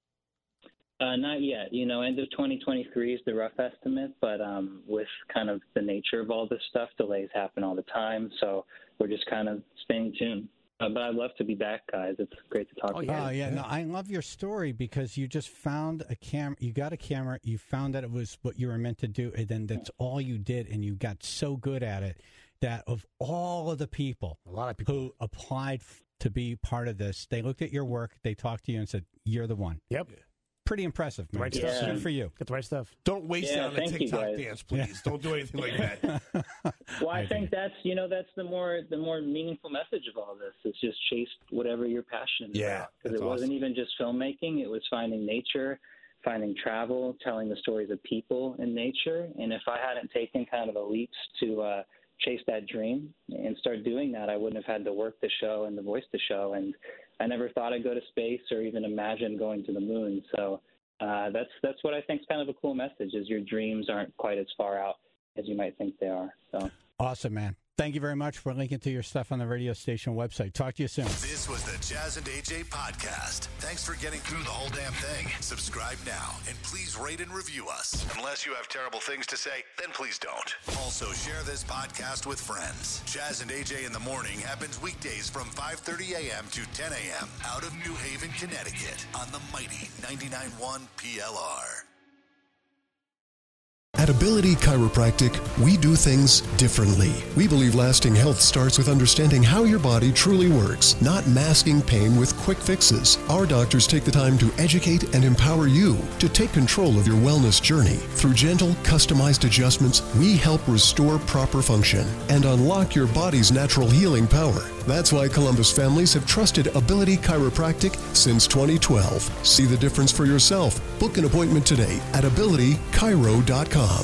Uh, not yet. You know, end of twenty twenty-three is the rough estimate, but um, with kind of the nature of all this stuff, delays happen all the time. So we're just kind of staying tuned. Uh, but I'd love to be back, guys. It's great to talk Oh to yeah, you. yeah. No, I love your story because you just found a camera. You got a camera. You found that it was what you were meant to do, and then that's all you did, and you got so good at it that of all of the people, A lot of people. who applied f- to be part of this, they looked at your work, they talked to you, and said, "You're the one." Yep. Pretty impressive, man. Right Good stuff. Good for you. Get the right stuff. Don't waste Yeah, it on a thank you, TikTok guys. dance, please. Don't do anything like that. Well, I I think that's you know that's the more the more meaningful message of all this is just chase whatever you're passionate Yeah, about. Because that's it wasn't awesome. even just filmmaking; it was finding nature, finding travel, telling the stories of people in nature. And if I hadn't taken kind of the leaps to uh, chase that dream and start doing that, I wouldn't have had to work the show and the voice the show. And I never thought I'd go to space or even imagine going to the moon. So. Uh, that's that's what I think is kind of a cool message is your dreams aren't quite as far out as you might think they are. So Awesome, man. Thank you very much for linking to your stuff on the radio station website. Talk to you soon. This was the Jazz and A J podcast. Thanks for getting through the whole damn thing. Subscribe now and please rate and review us. Unless you have terrible things to say, then please don't. Also, share this podcast with friends. Jazz and A J in the Morning happens weekdays from five thirty a.m. to ten a.m. out of New Haven, Connecticut on the mighty ninety-nine point one P L R. At Ability Chiropractic, we do things differently. We believe lasting health starts with understanding how your body truly works, not masking pain with quick fixes. Our doctors take the time to educate and empower you to take control of your wellness journey. Through gentle, customized adjustments, we help restore proper function and unlock your body's natural healing power. That's why Columbus families have trusted Ability Chiropractic since twenty twelve. See the difference for yourself. Book an appointment today at ability chiro dot com.